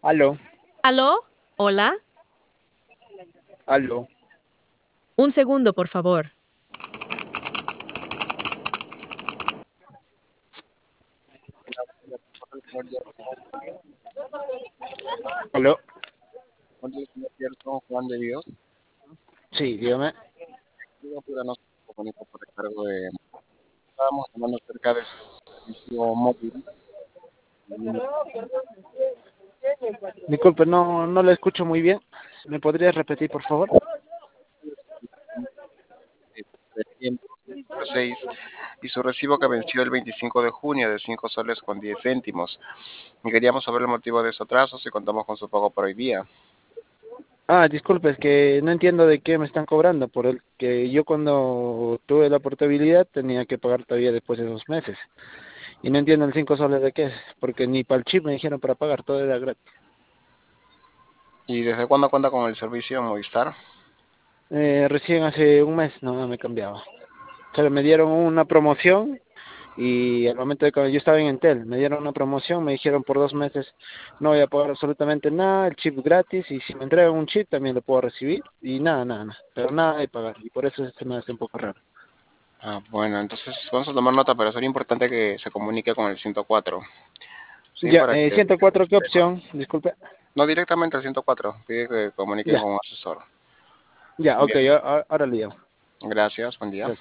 Aló, ¿Aló? ¿Hola? aló. Un segundo, por favor. Aló. Buen día, señor Gerson Juan de Dios. Sí, dígame. Digo, pero no se comunica por el cargo de... Estábamos hablando acerca de su servicio móvil. Disculpe, no le escucho muy bien. ¿Me podrías repetir, por favor? 306 y su recibo que venció el 25 de junio de 5 soles con 10 céntimos. Y queríamos saber el motivo de su atraso, si contamos con su pago por hoy día. Ah, disculpe, es que no entiendo de qué me están cobrando, por el que yo cuando tuve la portabilidad tenía que pagar todavía después de 2 meses. Y no entiendo el 5 soles de qué es, porque ni para el chip me dijeron para pagar, todo era gratis. ¿Y desde cuándo cuenta con el servicio Movistar? Recién hace un mes no me cambiaba. Solo me dieron una promoción y al momento de que yo estaba en Entel, me dieron una promoción, me dijeron por 2 meses no voy a pagar absolutamente nada, el chip gratis y si me entregan un chip también lo puedo recibir y nada, pero nada de pagar y por eso se me hace un poco raro. Ah, bueno, entonces vamos a tomar nota, pero sería importante que se comunique con el 104. Sí, Ya, para que... 104, ¿qué opción? Disculpe. No, directamente al 104. Pide que comunique Ya, con un asesor. ya, ok, Bien, ahora le llamo. gracias, buen día. Gracias.